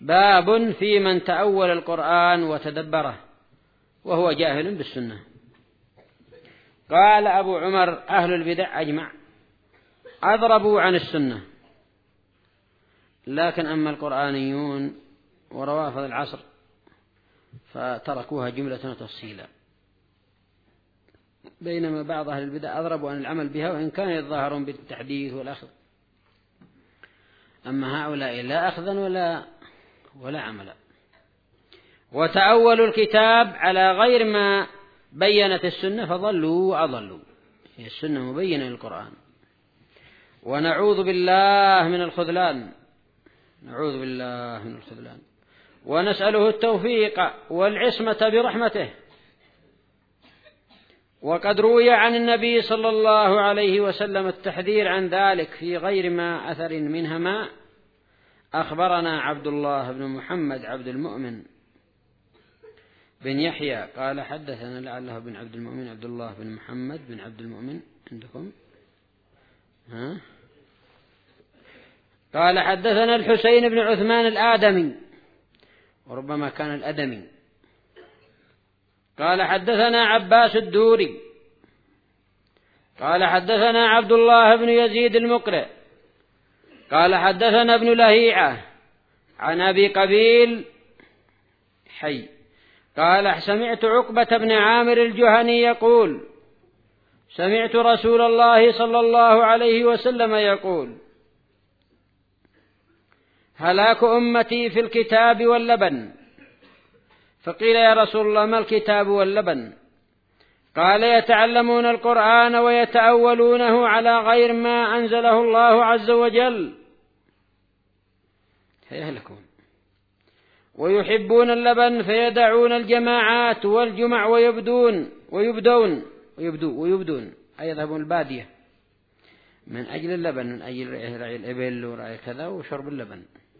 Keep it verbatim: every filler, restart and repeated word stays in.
باب في من تأول القرآن وتدبره وهو جاهل بالسنة. قال أبو عمر: أهل البدع أجمع أضربوا عن السنة، لكن أما القرآنيون وروافض العصر فتركوها جملة تفصيلا، بينما بعض أهل البدع أضربوا عن العمل بها وإن كانوا يتظاهرون بالتحديث والأخذ. أما هؤلاء لا أخذا ولا ولا عملا. وتأولوا الكتاب على غير ما بينت السنة فضلوا وأضلوا. هي السنة مبينة للقرآن. ونعوذ بالله من الخذلان، نعوذ بالله من الخذلان ونسأله التوفيق والعصمة برحمته. وقد روي عن النبي صلى الله عليه وسلم التحذير عن ذلك في غير ما أثر منها ما أخبرنا عبد الله بن محمد عبد المؤمن بن يحيى قال حدثنا لعله بن عبد المؤمن عبد الله بن محمد بن عبد المؤمن عندكم ها؟ قال حدثنا الحسين بن عثمان الآدمي وربما كان الأدمي قال حدثنا عباس الدوري قال حدثنا عبد الله بن يزيد المقرئ قال حدثنا ابن لهيعة عن أبي قبيل حي قال سمعت عقبة بن عامر الجهني يقول سمعت رسول الله صلى الله عليه وسلم يقول: هلاك أمتي في الكتاب واللبن. فقيل: يا رسول الله ما الكتاب واللبن؟ قال: يتعلمون القرآن ويتأولونه على غير ما أنزله الله عز وجل فيهلكون، ويحبون اللبن فيدعون الجماعات والجمع ويبدون ويبدون ويبدون, ويبدون أي يذهبون البادية من أجل اللبن، من أجل رعي الإبل ورعي كذا وشرب اللبن.